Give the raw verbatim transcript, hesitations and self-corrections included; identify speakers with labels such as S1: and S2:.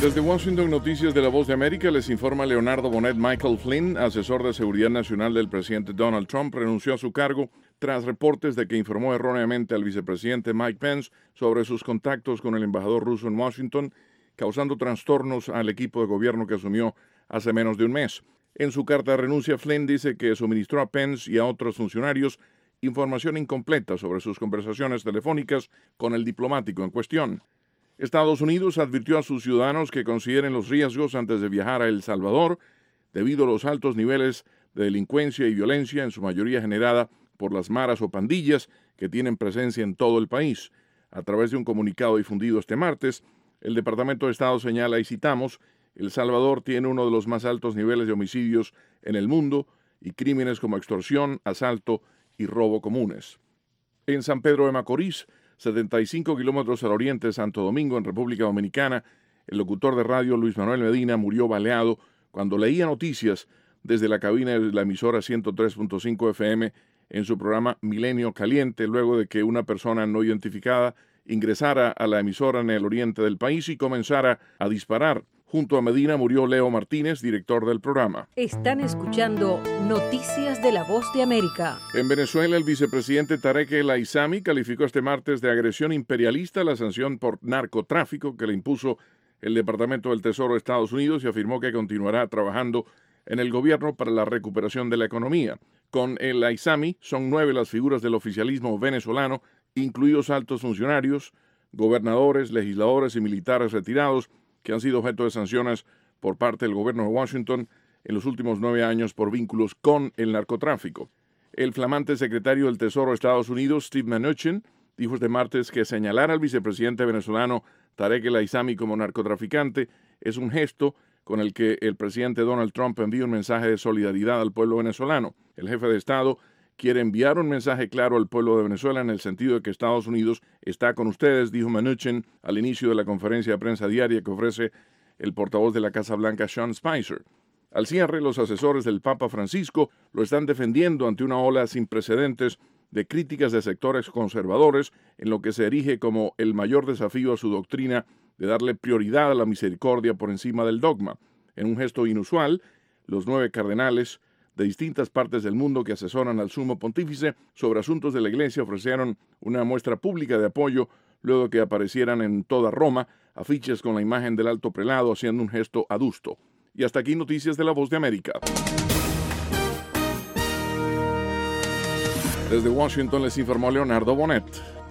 S1: Desde Washington, Noticias de la Voz de América, les informa Leonardo Bonet. Michael Flynn, asesor de seguridad nacional del presidente Donald Trump, renunció a su cargo tras reportes de que informó erróneamente al vicepresidente Mike Pence sobre sus contactos con el embajador ruso en Washington, causando trastornos al equipo de gobierno que asumió hace menos de un mes. En su carta de renuncia, Flynn dice que suministró a Pence y a otros funcionarios información incompleta sobre sus conversaciones telefónicas con el diplomático en cuestión. Estados Unidos advirtió a sus ciudadanos que consideren los riesgos antes de viajar a El Salvador debido a los altos niveles de delincuencia y violencia, en su mayoría generada por las maras o pandillas que tienen presencia en todo el país. A través de un comunicado difundido este martes, el Departamento de Estado señala, y citamos, El Salvador tiene uno de los más altos niveles de homicidios en el mundo y crímenes como extorsión, asalto y robo comunes. En San Pedro de Macorís, setenta y cinco kilómetros al oriente de Santo Domingo, en República Dominicana, el locutor de radio Luis Manuel Medina murió baleado cuando leía noticias desde la cabina de la emisora ciento tres punto cinco F M en su programa Milenio Caliente, luego de que una persona no identificada ingresara a la emisora en el oriente del país y comenzara a disparar. Junto a Medina murió Leo Martínez, director del programa.
S2: Están escuchando Noticias de la Voz de América.
S1: En Venezuela, el vicepresidente Tarek El Aissami calificó este martes de agresión imperialista la sanción por narcotráfico que le impuso el Departamento del Tesoro de Estados Unidos y afirmó que continuará trabajando en el gobierno para la recuperación de la economía. Con El Aissami son nueve las figuras del oficialismo venezolano, incluidos altos funcionarios, gobernadores, legisladores y militares retirados, que han sido objeto de sanciones por parte del gobierno de Washington en los últimos nueve años por vínculos con el narcotráfico. El flamante secretario del Tesoro de Estados Unidos, Steve Mnuchin, dijo este martes que señalar al vicepresidente venezolano Tarek El Aissami como narcotraficante es un gesto con el que el presidente Donald Trump envía un mensaje de solidaridad al pueblo venezolano. El jefe de Estado quiere enviar un mensaje claro al pueblo de Venezuela en el sentido de que Estados Unidos está con ustedes, dijo Mnuchin al inicio de la conferencia de prensa diaria que ofrece el portavoz de la Casa Blanca, Sean Spicer. Al cierre, los asesores del Papa Francisco lo están defendiendo ante una ola sin precedentes de críticas de sectores conservadores en lo que se erige como el mayor desafío a su doctrina de darle prioridad a la misericordia por encima del dogma. En un gesto inusual, los nueve cardenales de distintas partes del mundo que asesoran al sumo pontífice sobre asuntos de la Iglesia ofrecieron una muestra pública de apoyo luego de que aparecieran en toda Roma afiches con la imagen del alto prelado haciendo un gesto adusto. Y hasta aquí Noticias de la Voz de América. Desde Washington les informó Leonardo Bonet.